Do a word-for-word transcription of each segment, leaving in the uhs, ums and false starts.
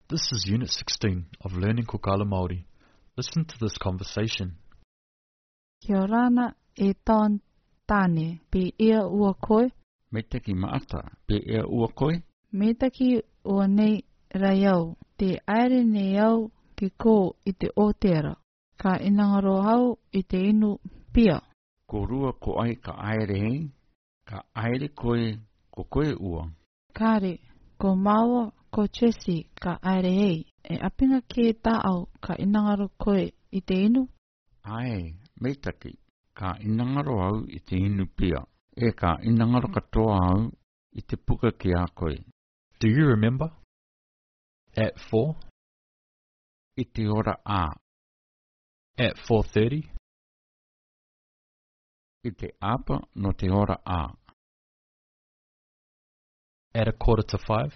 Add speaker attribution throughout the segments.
Speaker 1: This is Unit sixteen of Learning Kokala Māori. Listen to this conversation.
Speaker 2: Kia rana e taon tāne pe ia ua koe.
Speaker 3: Me taki maata pe ia ua koe.
Speaker 2: Me taki ua nei raiau. Te aere nei au ki ko i te otera. Ka inangaro hau i te inu pia.
Speaker 3: Ko rua ko ai ka aere hei. Ka aere koe ko koe ua.
Speaker 2: Kare, ko maua ko Jessie ka aere hei. E apinga ki tā au ka inangaro koe i te inu?
Speaker 3: Ai, me taki. Ka inangaro au i te inu pia. E ka inangaro katoa au i te puka ki a koe.
Speaker 1: Do you remember? At four?
Speaker 3: I te ora a.
Speaker 1: At four thirty?
Speaker 3: I te apa no te ora a.
Speaker 1: At a quarter to five?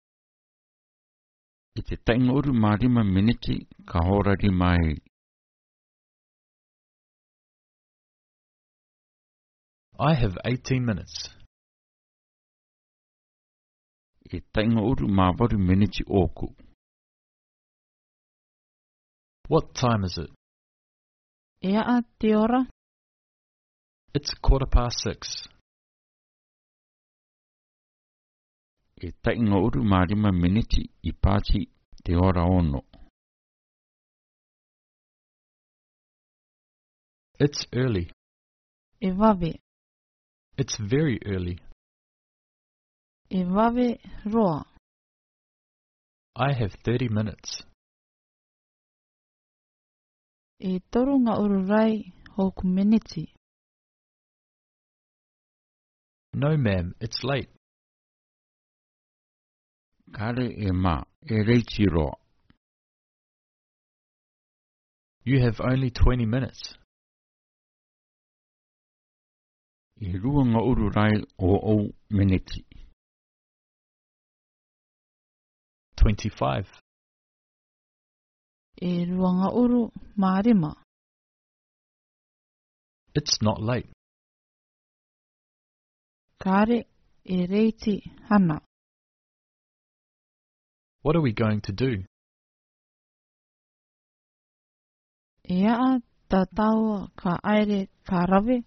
Speaker 3: I te taingoru mā rima miniti ka horari mai.
Speaker 1: I have eighteen minutes.
Speaker 3: I taingoru mā waru miniti oku.
Speaker 1: What time is it?
Speaker 2: Ea a te ora?
Speaker 1: It's quarter past six.
Speaker 3: E taingoru mā rima miniti I pāti te ora ono.
Speaker 1: It's early.
Speaker 2: E wawe.
Speaker 1: It's very early.
Speaker 2: E wawe roa.
Speaker 1: I have thirty minutes.
Speaker 2: E toru ngā uru rai hoku miniti.
Speaker 1: No, ma'am, it's late.
Speaker 3: Kare e mā, e reiti roa.
Speaker 1: You have only twenty minutes.
Speaker 3: I rua ngā uru rai o au miniti.
Speaker 1: Twenty-five.
Speaker 2: E rua ngā uru mārima.
Speaker 1: It's not late.
Speaker 2: Kare e reiti hana.
Speaker 1: What are we going to do?
Speaker 2: Ea a tā taua ka aere ka rawe.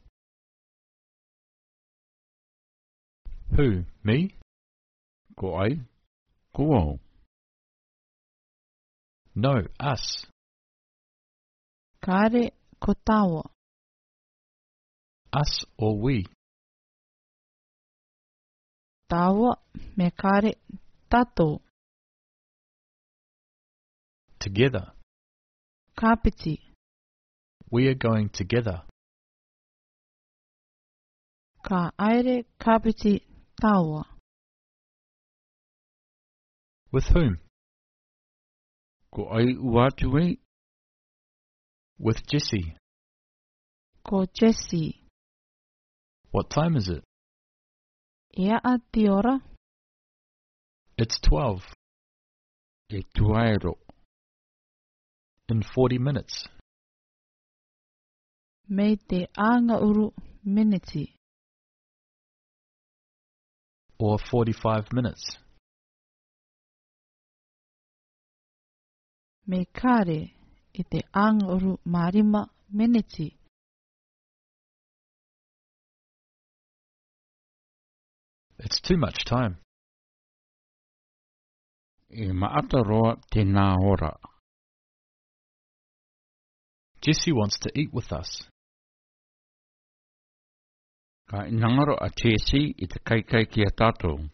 Speaker 1: Who, me?
Speaker 3: Ko ai, ko au.
Speaker 1: No, us.
Speaker 2: Kare ko taua.
Speaker 1: Us or we.
Speaker 2: Taua me kare tatou.
Speaker 1: Together.
Speaker 2: Kapiti.
Speaker 1: We are going together.
Speaker 2: Ka aere kapiti taua.
Speaker 1: With whom?
Speaker 3: Ko ai uatu e.
Speaker 1: With Jessie.
Speaker 2: Ko Jessie.
Speaker 1: What time is it?
Speaker 2: Ea a te ora?
Speaker 1: It's twelve.
Speaker 3: E tuaero.
Speaker 1: In forty minutes.
Speaker 2: Me te anga uru miniti.
Speaker 1: Or forty-five minutes.
Speaker 2: Me kare I te anga uru marima miniti.
Speaker 1: It's too much time.
Speaker 3: E maata roa te nā ora.
Speaker 1: Jessie wants to eat with us.
Speaker 3: Ka inangaro a Jessie I te kaikai ki a tātou.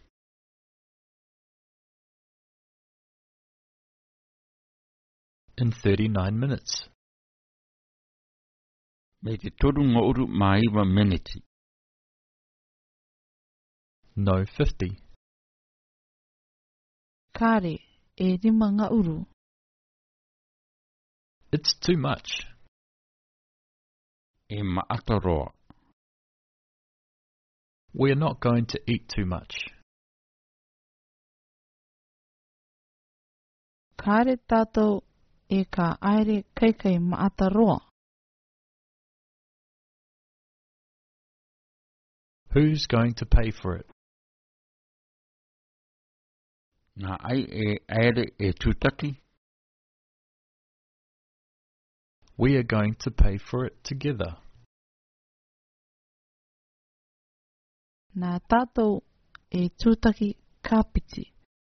Speaker 1: In thirty-nine minutes.
Speaker 3: Me te toru ngā uru maiwa miniti.
Speaker 1: No, fifty.
Speaker 2: Kare e rima ngā uru.
Speaker 1: It's too much.
Speaker 3: E maata roa.
Speaker 1: We're not going to eat too much.
Speaker 2: Kare tātou e ka aere kaikai maata roa.
Speaker 1: Who's going to pay for it?
Speaker 3: Nā ai e aere e tūtaki.
Speaker 1: We are going to pay for it together.
Speaker 2: Nā tātou e tūtaki kāpiti.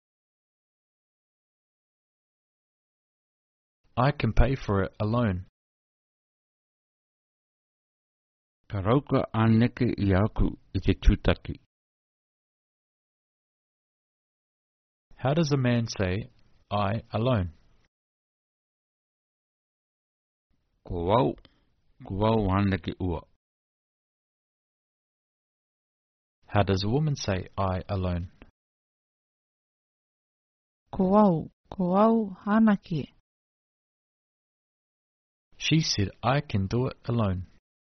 Speaker 1: I can pay for it alone.
Speaker 3: Ka rauka aneke I aku I te tūtaki.
Speaker 1: How does a man say, I alone?
Speaker 3: Ko wau, ko wau aneke ua.
Speaker 1: How does a woman say, I alone?
Speaker 2: Ko au, ko au hanake.
Speaker 1: She said, I can do it alone.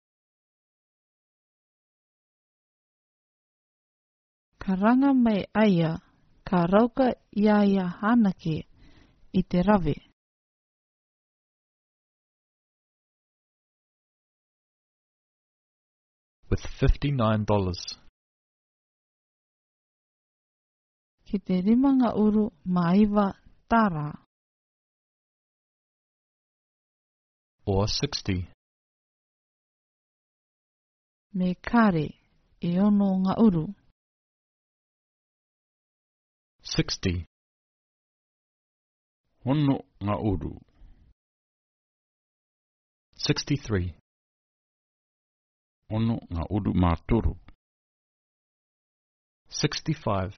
Speaker 2: Ka ranga mai aia, ka rauka ia ia hanake I te rawe.
Speaker 1: With fifty-nine dollars.
Speaker 2: Ki te rimanga uru maiwa tara.
Speaker 1: Or sixty.
Speaker 2: Me kare e ono ngā uru.
Speaker 1: Sixty.
Speaker 3: Hono ngā uru.
Speaker 1: Sixty-three.
Speaker 3: Ono ngā uru mātoro.
Speaker 1: Sixty-five.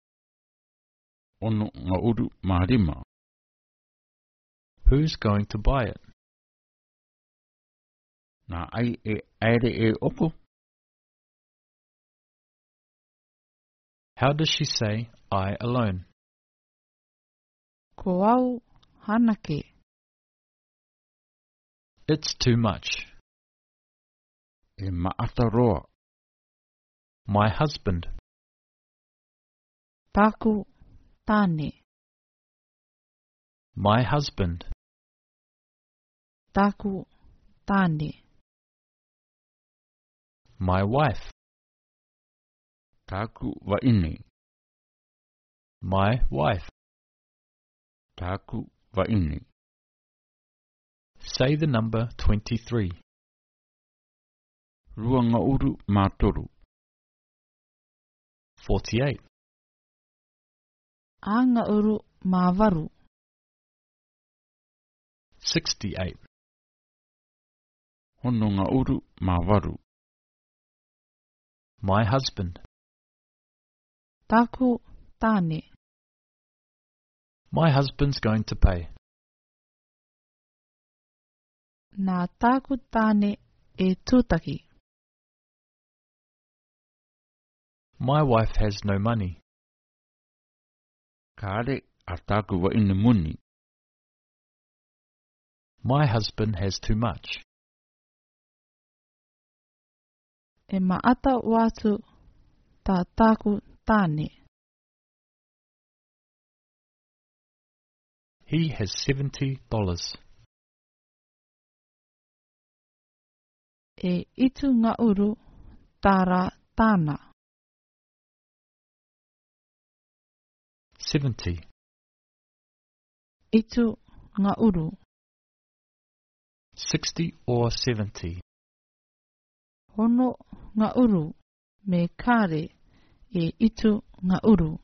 Speaker 3: Ono ngā uru mārima.
Speaker 1: Who's going to buy it?
Speaker 3: Nā ai e aere e oko.
Speaker 1: How does she say, I alone?
Speaker 2: Ko au hanake.
Speaker 1: It's too much.
Speaker 3: E maata roa.
Speaker 1: My husband.
Speaker 2: Taku tāne.
Speaker 1: My husband.
Speaker 2: Taku tāne.
Speaker 1: My wife.
Speaker 3: Tāku waine.
Speaker 1: My wife.
Speaker 3: Tāku waine.
Speaker 1: Say the number twenty-three.
Speaker 3: Rua ngā uru mātoru.
Speaker 1: Forty-eight.
Speaker 2: A ngā uru māwaru.
Speaker 1: Sixty-eight.
Speaker 3: Hono ngā uru māwaru.
Speaker 1: My husband.
Speaker 2: Taku tāne.
Speaker 1: My husband's going to pay.
Speaker 2: Nā taku tāne e tūtaki.
Speaker 1: My wife has no money.
Speaker 3: Kāre a tāku waine muni.
Speaker 1: My husband has too much.
Speaker 2: E maata watu tā taku tāne.
Speaker 1: He has seventy dollars.
Speaker 2: E itu ngā uru tāra tāna.
Speaker 1: Seventy.
Speaker 2: Itu ngā uru.
Speaker 1: Sixty or seventy.
Speaker 2: Hono ngā uru me kare e itu ngā uru.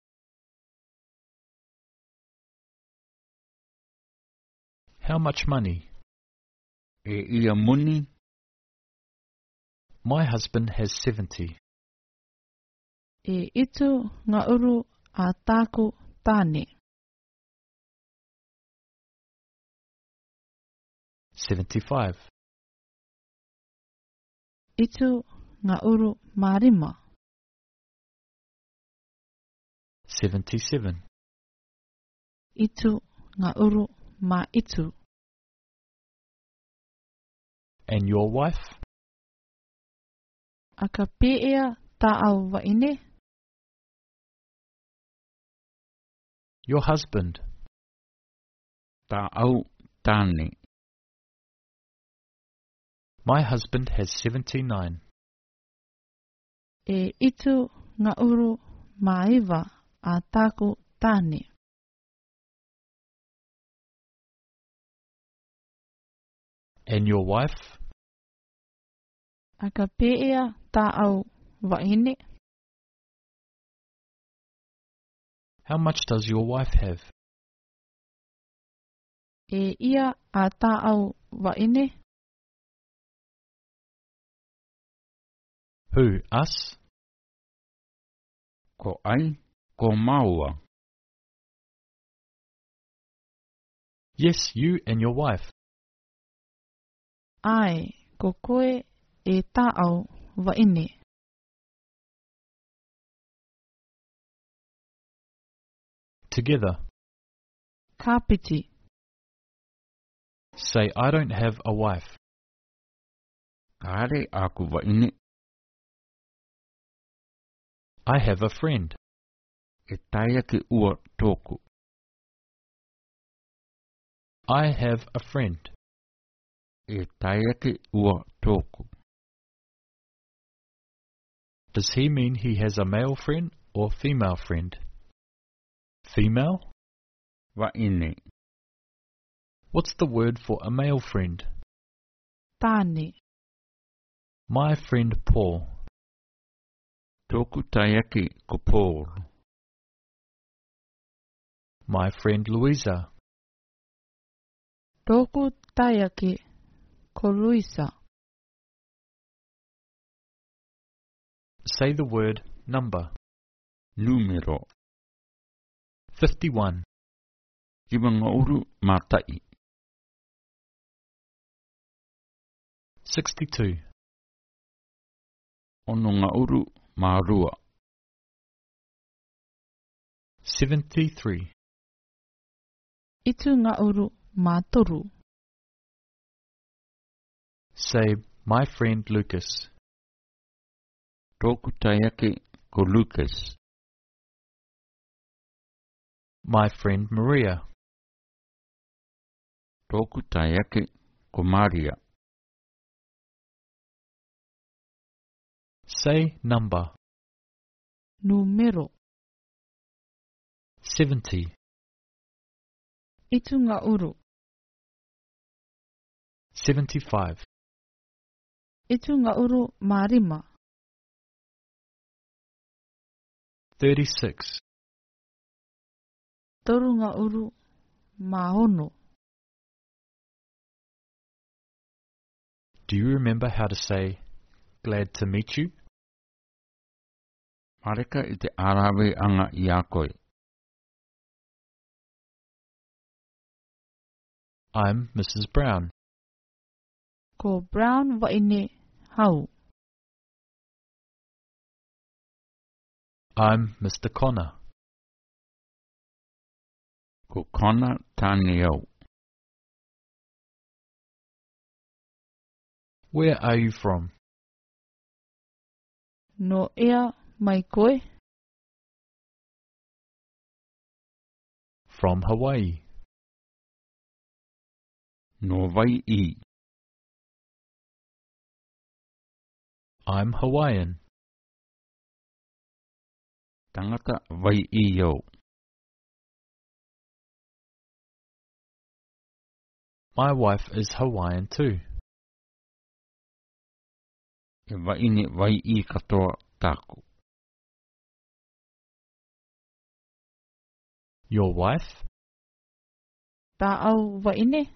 Speaker 1: How much money?
Speaker 3: E ia muni.
Speaker 1: My husband has seventy.
Speaker 2: E itu ngā uru a tāku tāne.
Speaker 1: Seventy-five.
Speaker 2: Itu ngā uru mārima.
Speaker 1: Seventy-seven.
Speaker 2: Itu ngā uru mā itu.
Speaker 1: And your wife?
Speaker 2: A ka pēea tā au waine.
Speaker 1: Your husband.
Speaker 3: Tā au tāne.
Speaker 1: My husband has seventy-nine.
Speaker 2: E itu ngā uru mā iwa a tāku tāne.
Speaker 1: And your wife?
Speaker 2: A ka pēea tā au waine.
Speaker 1: How much does your wife have?
Speaker 2: E ia a tā au waine.
Speaker 1: Who, us?
Speaker 3: Ko ai, ko maua.
Speaker 1: Yes, you and your wife.
Speaker 2: Ai, ko koe e tā au waine.
Speaker 3: Together.
Speaker 2: Kāpiti.
Speaker 1: Say, I don't have a wife.
Speaker 3: Kāre aku waine.
Speaker 1: I have a friend.
Speaker 3: E taia ke ua tōku.
Speaker 1: I have a friend.
Speaker 3: E taia ke ua tōku.
Speaker 1: Does he mean he has a male friend or female friend? Female?
Speaker 3: Waine.
Speaker 1: What's the word for a male friend?
Speaker 2: Tāne.
Speaker 1: My friend Paul.
Speaker 3: Tōku taia ke ko Paul.
Speaker 1: My friend Louisa.
Speaker 2: Tōku taiake ko Luisa.
Speaker 1: Say the word number.
Speaker 3: Numero.
Speaker 1: fifty-one.
Speaker 3: Kimanga uru mātai.
Speaker 1: sixty-two.
Speaker 3: Ono ngā uru mārua.
Speaker 1: seventy-three.
Speaker 2: Itu ngā uru mātoru.
Speaker 1: Say, my friend Lucas.
Speaker 3: Tōku taiake ko Lucas.
Speaker 1: My friend Maria.
Speaker 3: Tōku taiake ko Maria.
Speaker 1: Say number.
Speaker 2: Numero.
Speaker 1: seventy.
Speaker 2: Itu ngā uru.
Speaker 1: seventy-five.
Speaker 2: Itu ngā uru mārima.
Speaker 1: thirty-six.
Speaker 2: Toru ngā uru māhono.
Speaker 1: Do you remember how to say, glad to meet you?
Speaker 3: Mareka i te arawe anga i a koe.
Speaker 1: I'm Missus Brown.
Speaker 2: Ko Brown waine hau.
Speaker 1: I'm Mister Connor.
Speaker 3: Ko Connor tāne au.
Speaker 1: Where are you from?
Speaker 2: No ea mai koe.
Speaker 1: From Hawaii.
Speaker 3: No vai i.
Speaker 1: I'm Hawaiian.
Speaker 3: Tangata vai i au.
Speaker 1: My wife is Hawaiian too.
Speaker 3: E waine vai i katoa tāku.
Speaker 1: Your wife?
Speaker 2: Tā au waine.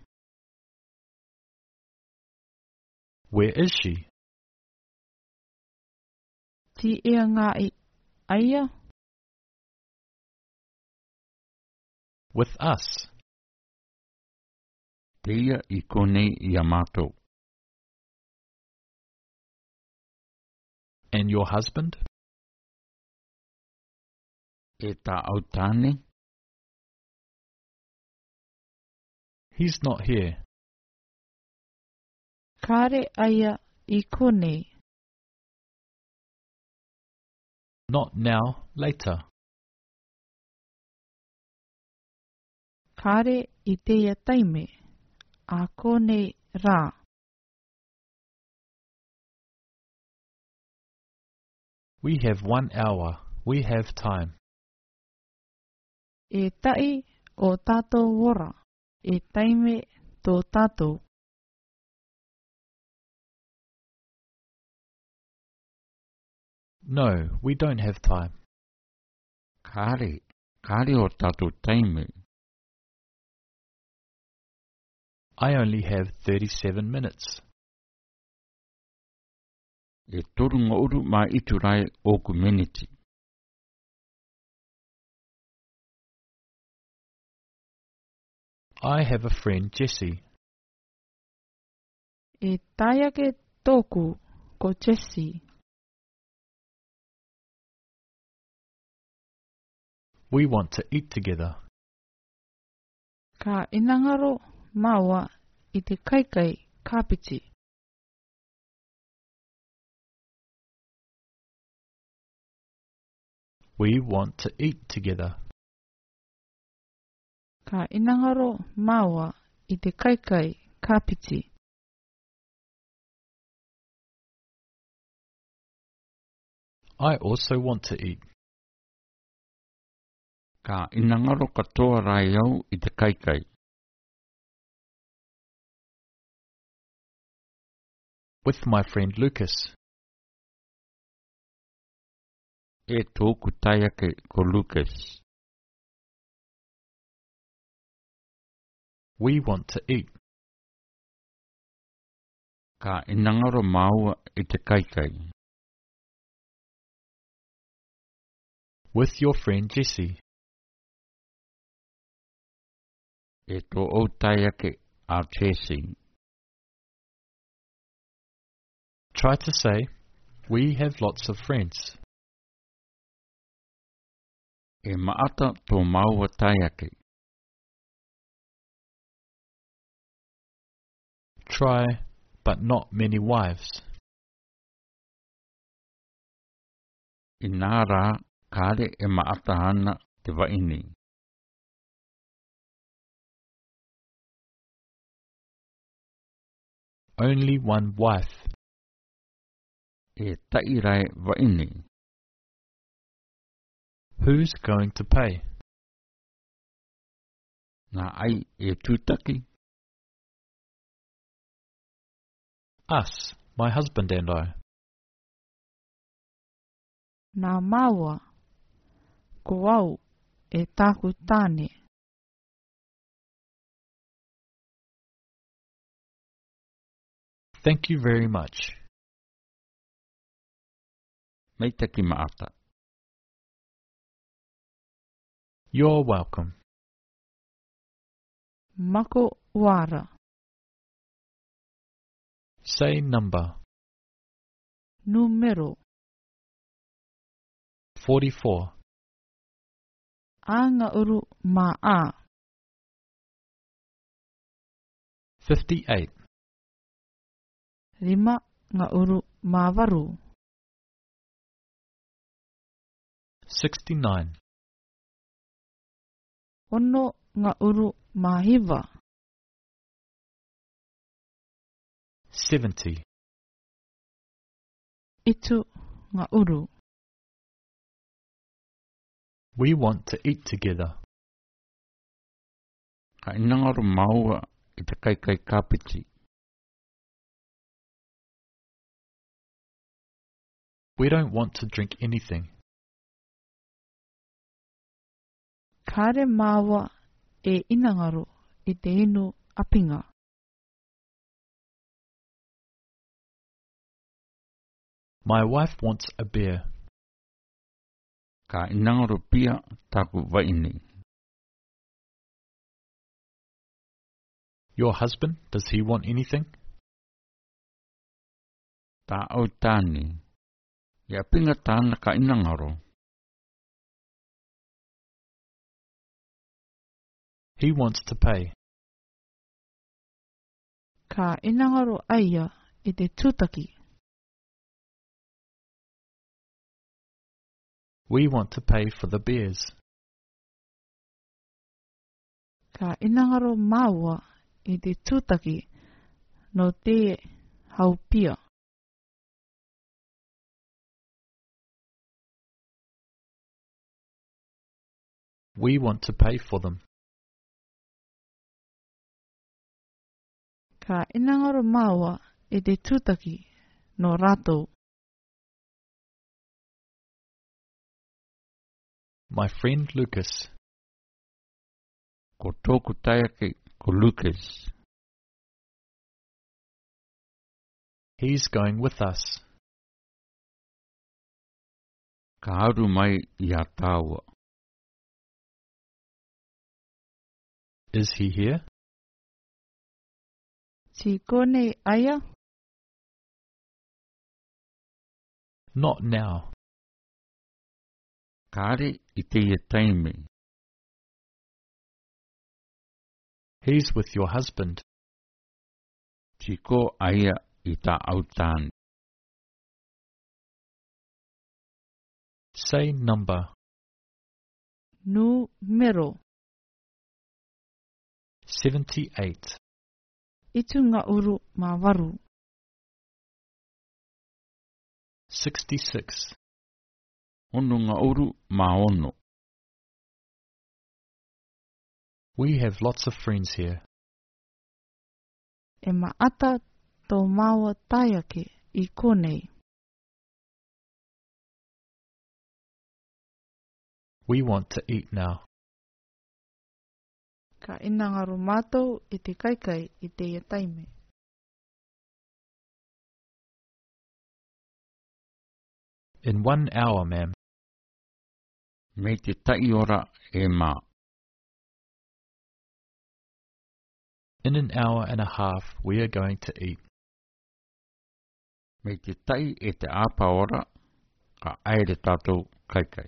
Speaker 1: Where is she?
Speaker 2: Ti ea ngā i aia.
Speaker 1: With us.
Speaker 3: Teia i konei i a mātou.
Speaker 1: And your husband?
Speaker 3: E tā au tāne.
Speaker 1: He's not here.
Speaker 2: Kāre aia i konei.
Speaker 1: Not now, later.
Speaker 2: Kāre i teia taime. A konei rā.
Speaker 1: We have one hour. We have time.
Speaker 2: E tai o tātou ora, e taime tō tātou.
Speaker 1: No, we don't have time.
Speaker 3: Kāre, kāre o tātou taime.
Speaker 1: I only have thirty-seven minutes.
Speaker 3: E torunga uru mā iturai o kumeniti.
Speaker 1: I have a friend, Jessie.
Speaker 2: E taiake tōku ko Jessie.
Speaker 1: We want to eat together.
Speaker 2: Ka inangaro maua i te kaikai kāpiti.
Speaker 1: We want to eat together.
Speaker 2: Ka inangaro maua i te kaikai kāpiti.
Speaker 1: I also want to eat.
Speaker 3: Ka inangaro katoa rai au i te kaikai.
Speaker 1: With my friend Lucas.
Speaker 3: E tōku taiake ko Lucas.
Speaker 1: We want to eat.
Speaker 3: Ka inangaro maua i te kaikai.
Speaker 1: With your friend Jessie.
Speaker 3: E tō o taiake a Jessie.
Speaker 1: Try to say, we have lots of friends.
Speaker 3: E maata tō maua taiake.
Speaker 1: Try, but not many wives.
Speaker 3: I nā rā, kāre e maata hana te waini.
Speaker 1: Only one wife.
Speaker 3: E tairai waini.
Speaker 1: Who's going to pay?
Speaker 3: Nā ai e tūtaki.
Speaker 1: Us, my husband and I.
Speaker 2: Nā maua, ko au e tāku tāne.
Speaker 1: Thank you very much.
Speaker 3: Meitaki maata.
Speaker 1: You're welcome.
Speaker 2: Mako wara.
Speaker 1: Say number.
Speaker 2: Numero.
Speaker 1: forty-four.
Speaker 2: Anga uru ma a.
Speaker 1: fifty-eight.
Speaker 2: Rima nga uru ma waru.
Speaker 1: sixty-nine.
Speaker 2: Ono nga uru ma hiva.
Speaker 1: seventy.
Speaker 2: Itu nga uru.
Speaker 1: We want to eat together.
Speaker 3: Ka inangaro maua i te kaikai kāpiti.
Speaker 1: We don't want to drink anything.
Speaker 2: Kare maua e inangaro i te inu apinga.
Speaker 1: My wife wants a beer.
Speaker 3: Ka inangaro pia taku waini.
Speaker 1: Your husband, does he want anything?
Speaker 3: Tā au tāni. Ia pinga tāna ka inangaro.
Speaker 1: He wants to pay.
Speaker 2: Ka inangaro aia i te tūtaki.
Speaker 1: We want to pay for the beers.
Speaker 2: Ka inangaro maua i te tūtaki no te haupia.
Speaker 1: We want to pay for them.
Speaker 2: Ka inangaro maua e te tūtaki no rātou.
Speaker 1: My friend Lucas.
Speaker 3: Ko tōku taiake ko Lucas.
Speaker 1: He's going with us.
Speaker 3: Ka aru mai I a tāua.
Speaker 1: Is he here?
Speaker 2: Si konei aia?
Speaker 1: Not now.
Speaker 3: Kāre I te ia taime.
Speaker 1: He's with your husband.
Speaker 3: Si ko aia I tā autāni.
Speaker 1: Say number.
Speaker 2: Numero.
Speaker 1: seventy-eight.
Speaker 2: Itu ngā uru mā waru.
Speaker 1: sixty-six.
Speaker 3: Ono ngā uru mā ono.
Speaker 1: We have lots of friends here.
Speaker 2: E maata tō maua taiake I konei.
Speaker 1: We want to eat now.
Speaker 2: Ka inangaro mātou I te kaikai I te ia taime.
Speaker 1: In one hour, ma'am.
Speaker 3: Me te tai ora e mā.
Speaker 1: In an hour and a half, we are going to eat.
Speaker 3: Me te tai e te āpa ora, ka aere tātou kaikai.